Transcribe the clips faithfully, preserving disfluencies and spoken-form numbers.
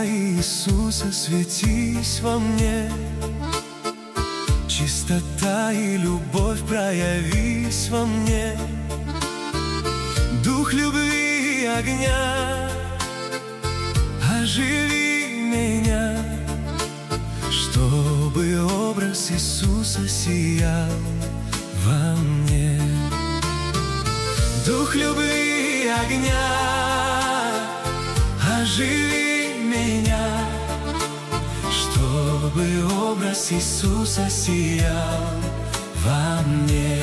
Иисуса, светись во мне. Чистота и любовь, проявись во мне. Дух любви и огня, оживи меня, чтобы образ Иисуса сиял во мне. Дух любви и огня, оживи меня, чтобы образ Иисуса сиял во мне.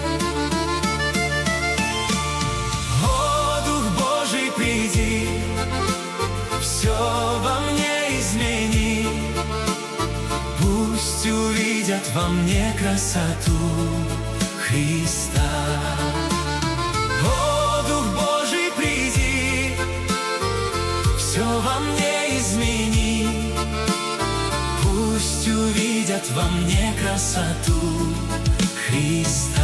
О, Дух Божий, приди, все во мне измени. Пусть увидят во мне красоту Христа. О, Дух Божий, приди, все во мне измени. Пусть увидят во мне красоту Христа.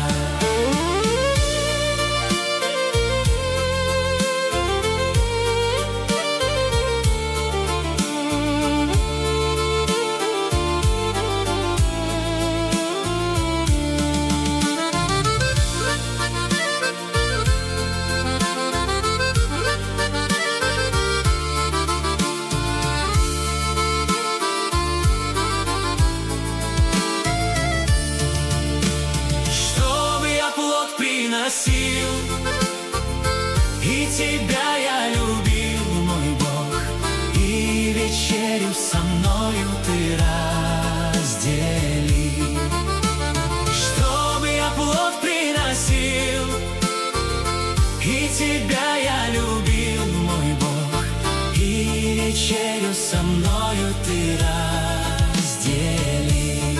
И Тебя я любил, мой Бог, и вечерю со мною Ты раздели. Чтобы я плод приносил, и Тебя я любил, мой Бог, и вечерю со мною Ты раздели.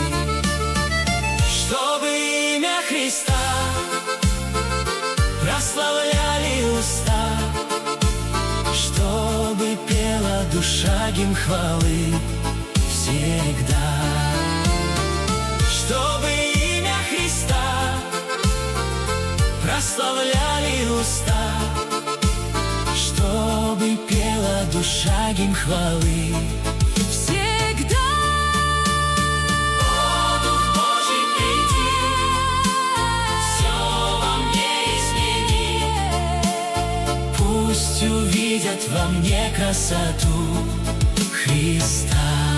Чтобы имя Христа прославляли уста, чтобы пела душа гимн хвалы всегда. Чтобы имя Христа прославляли уста, чтобы пела душа гимн хвалы всегда. Пусть увидят во мне красоту Христа.